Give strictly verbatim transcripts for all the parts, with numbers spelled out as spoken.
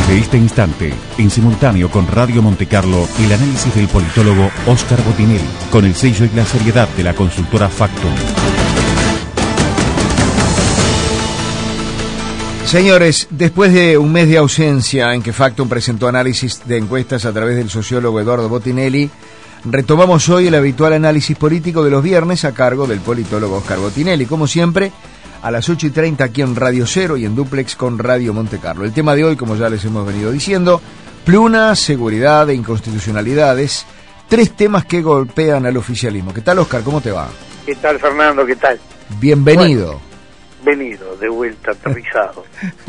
Desde este instante, en simultáneo con Radio Montecarlo, el análisis del politólogo Óscar Botinelli, con el sello y la seriedad de la consultora Factum. Señores, después de un mes de ausencia en que Factum presentó análisis de encuestas a través del sociólogo Eduardo Botinelli, retomamos hoy el habitual análisis político de los viernes a cargo del politólogo Óscar Botinelli, como siempre, a las ocho y treinta aquí en Radio Cero y en Duplex con Radio Montecarlo. El tema de hoy, como ya les hemos venido diciendo, Pluna, seguridad e inconstitucionalidades, tres temas que golpean al oficialismo. ¿Qué tal, Óscar? ¿Cómo te va? ¿Qué tal, Fernando? ¿Qué tal? Bienvenido. Bueno, venido, de vuelta, aterrizado.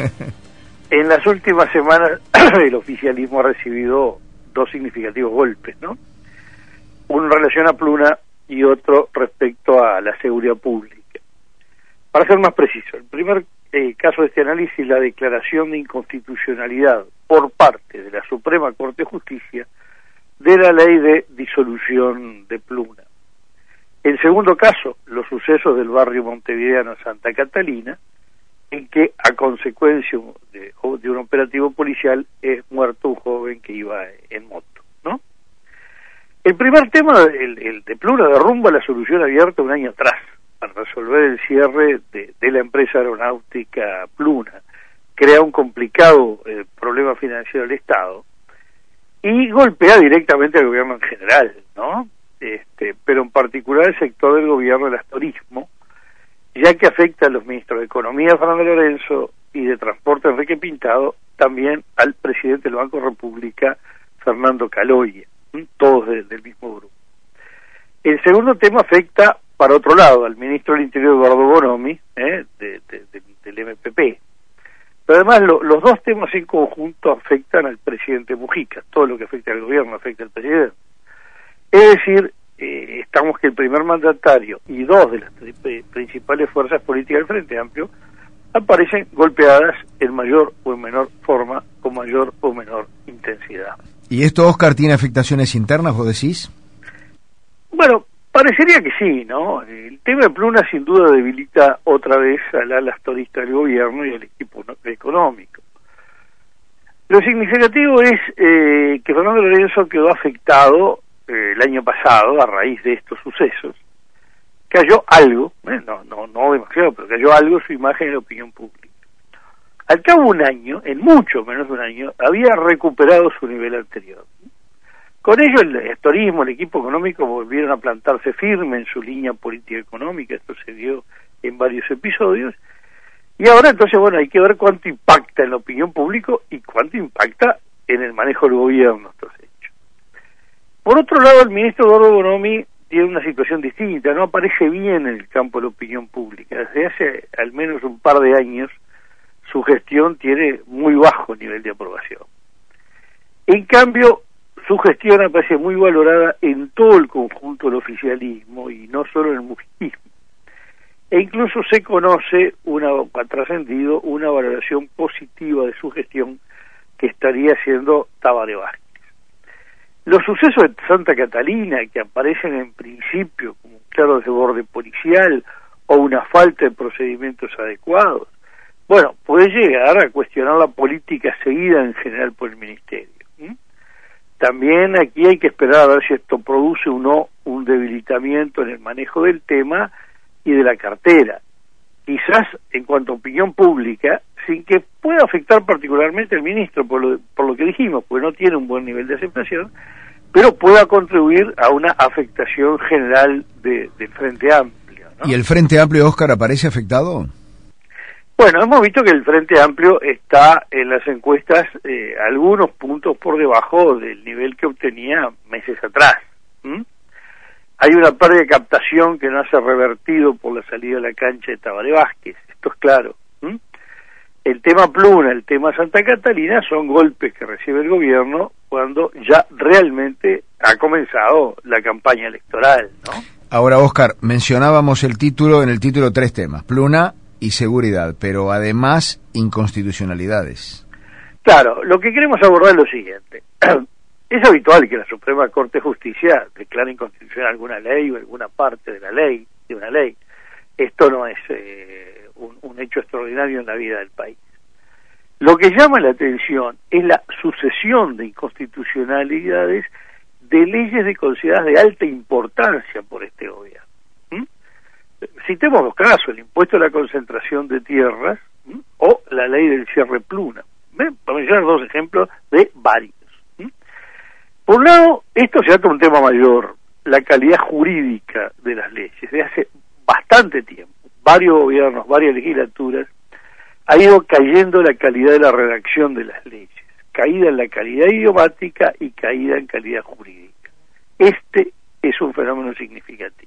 En las últimas semanas el oficialismo ha recibido dos significativos golpes, ¿no? Uno en relación a Pluna y otro respecto a la seguridad pública. Para ser más preciso, el primer eh, caso de este análisis, la declaración de inconstitucionalidad por parte de la Suprema Corte de Justicia de la ley de disolución de Pluna. El segundo caso, los sucesos del barrio montevideano Santa Catalina, en que a consecuencia de, de un operativo policial es muerto un joven que iba en moto, ¿no? El primer tema, el, el de Pluna, derrumba la solución abierta un año atrás para resolver el cierre de, de la empresa aeronáutica Pluna, crea un complicado eh, problema financiero del Estado y golpea directamente al gobierno en general, ¿no? Este, pero en particular el sector del gobierno del turismo, ya que afecta a los ministros de Economía, Fernando Lorenzo, y de Transporte, Enrique Pintado, también al presidente del Banco República, Fernando Caloya, ¿sí? Todos de, del mismo grupo. El segundo tema afecta, para otro lado, al ministro del Interior, Eduardo Bonomi, ¿eh? de, de, de, del M P P. Pero además lo, los dos temas en conjunto afectan al presidente Mujica. Todo lo que afecta al gobierno afecta al presidente. Es decir, eh, estamos que el primer mandatario y dos de las principales fuerzas políticas del Frente Amplio aparecen golpeadas en mayor o en menor forma, con mayor o menor intensidad. ¿Y esto, Óscar, tiene afectaciones internas, vos decís? Bueno, parecería que sí, ¿no? El tema de Pluna sin duda debilita otra vez al ala astorista del gobierno y al equipo económico. Lo significativo es eh, que Fernando Lorenzo quedó afectado eh, el año pasado a raíz de estos sucesos. Cayó algo, eh, no, no, no demasiado, pero cayó algo su imagen en la opinión pública. Al cabo de un año, en mucho menos de un año, había recuperado su nivel anterior. Con ello el turismo, el equipo económico volvieron a plantarse firme en su línea política económica, esto se dio en varios episodios, y ahora entonces, bueno, hay que ver cuánto impacta en la opinión pública y cuánto impacta en el manejo del gobierno estos hechos. Por otro lado, el ministro Eduardo Bonomi tiene una situación distinta, no aparece bien en el campo de la opinión pública. Desde hace al menos un par de años su gestión tiene muy bajo nivel de aprobación. En cambio, su gestión aparece muy valorada en todo el conjunto del oficialismo y no solo en el mujismo. E incluso se conoce, una, ha trascendido una valoración positiva de su gestión que estaría haciendo Tabaré Vázquez. Los sucesos de Santa Catalina, que aparecen en principio como un claro desborde policial o una falta de procedimientos adecuados, bueno, puede llegar a cuestionar la política seguida en general por el Ministerio. ¿Mm? También aquí hay que esperar a ver si esto produce o no un debilitamiento en el manejo del tema y de la cartera. Quizás en cuanto a opinión pública, sin que pueda afectar particularmente al ministro, por lo, por lo que dijimos, porque no tiene un buen nivel de aceptación, pero pueda contribuir a una afectación general de, del Frente Amplio, ¿no? ¿Y el Frente Amplio, Óscar, aparece afectado? Bueno, hemos visto que el Frente Amplio está en las encuestas eh, algunos puntos por debajo del nivel que obtenía meses atrás. ¿Mm? Hay una pérdida de captación que no se ha revertido por la salida de la cancha de Tabaré Vázquez, esto es claro. ¿Mm? El tema Pluna, el tema Santa Catalina son golpes que recibe el gobierno cuando ya realmente ha comenzado la campaña electoral, ¿no? Ahora, Óscar, mencionábamos el título, en el título tres temas, Pluna y seguridad, pero además inconstitucionalidades. Claro, lo que queremos abordar es lo siguiente. Es habitual que la Suprema Corte de Justicia declare inconstitucional alguna ley o alguna parte de la ley, de una ley. Esto no es eh, un, un hecho extraordinario en la vida del país. Lo que llama la atención es la sucesión de inconstitucionalidades de leyes de consideradas de alta importancia por este gobierno. ¿Mm? Citemos dos casos, el impuesto a la concentración de tierras, ¿Mm? o la ley del cierre pluna. ¿Ven? Para mencionar dos ejemplos de varios. ¿Mm? Por un lado, esto se trata de un tema mayor, la calidad jurídica de las leyes. Desde hace bastante tiempo, varios gobiernos, varias legislaturas, ha ido cayendo la calidad de la redacción de las leyes, caída en la calidad idiomática y caída en calidad jurídica. Este es un fenómeno significativo.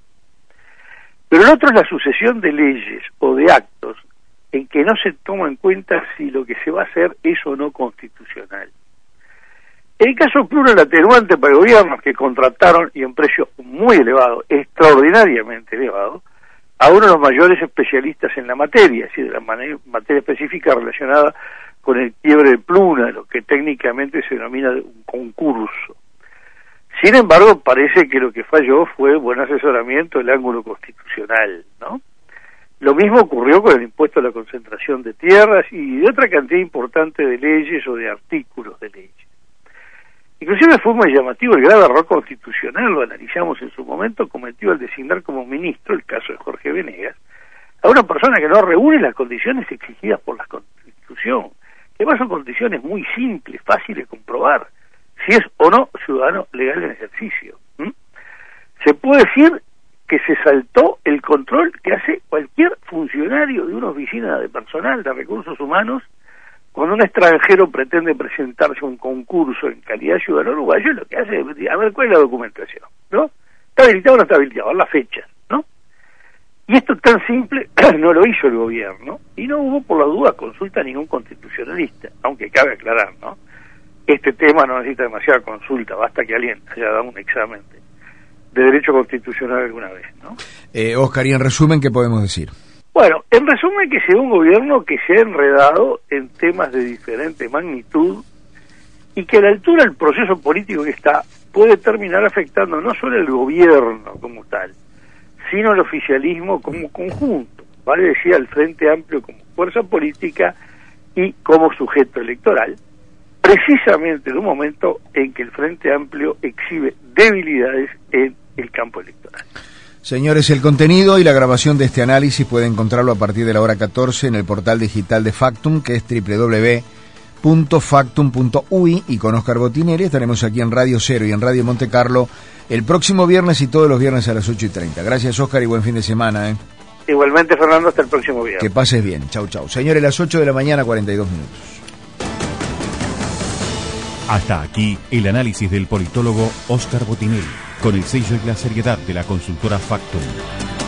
Pero el otro es la sucesión de leyes o de actos en que no se toma en cuenta si lo que se va a hacer es o no constitucional. En el caso pluro, el atenuante para gobiernos que contrataron, y a un precio muy elevado, extraordinariamente elevado, a uno de los mayores especialistas en la materia, es decir, de la materia específica relacionada con el quiebre de pluna, lo que técnicamente se denomina un concurso. Sin embargo, parece que lo que falló fue buen asesoramiento del ángulo constitucional, ¿no? Lo mismo ocurrió con el impuesto a la concentración de tierras y de otra cantidad importante de leyes o de artículos de leyes. Inclusive fue muy llamativo el grave error constitucional, lo analizamos en su momento, cometido al designar como ministro, el caso de Jorge Venegas, a una persona que no reúne las condiciones exigidas por la Constitución, que además son condiciones muy simples, fáciles de comprobar, si es o no ciudadano legal en ejercicio. ¿Mm? Se puede decir que se saltó el control que hace cualquier funcionario de una oficina de personal, de recursos humanos, cuando un extranjero pretende presentarse a un concurso en calidad de ciudadano uruguayo, lo que hace es, a ver, ¿cuál es la documentación? ¿No? ¿Está habilitado o no está habilitado? A ver las fechas, ¿no? Y esto tan simple no lo hizo el gobierno, y no hubo por la duda consulta a ningún constitucionalista, aunque cabe aclarar, ¿no? Este tema no necesita demasiada consulta, basta que alguien haya dado un examen de, de derecho constitucional alguna vez, ¿no? Eh, Oscar, y en resumen, ¿qué podemos decir? Bueno, en resumen que sea un gobierno que se ha enredado en temas de diferente magnitud y que a la altura del proceso político que está puede terminar afectando no solo el gobierno como tal, sino el oficialismo como conjunto, vale decir, al Frente Amplio como fuerza política y como sujeto electoral, precisamente en un momento en que el Frente Amplio exhibe debilidades en el campo electoral. Señores, el contenido y la grabación de este análisis puede encontrarlo a partir de la hora catorce en el portal digital de Factum, que es doble u doble u doble u punto factum punto u i, y con Oscar Botinelli estaremos aquí en Radio Cero y en Radio Monte Carlo el próximo viernes y todos los viernes a las ocho y treinta. Gracias, Oscar, y buen fin de semana. ¿eh? Igualmente, Fernando, hasta el próximo viernes. Que pases bien. Chau, chau. Señores, las ocho de la mañana, cuarenta y dos minutos. Hasta aquí el análisis del politólogo Oscar Botinelli, con el sello y la seriedad de la consultora Factum.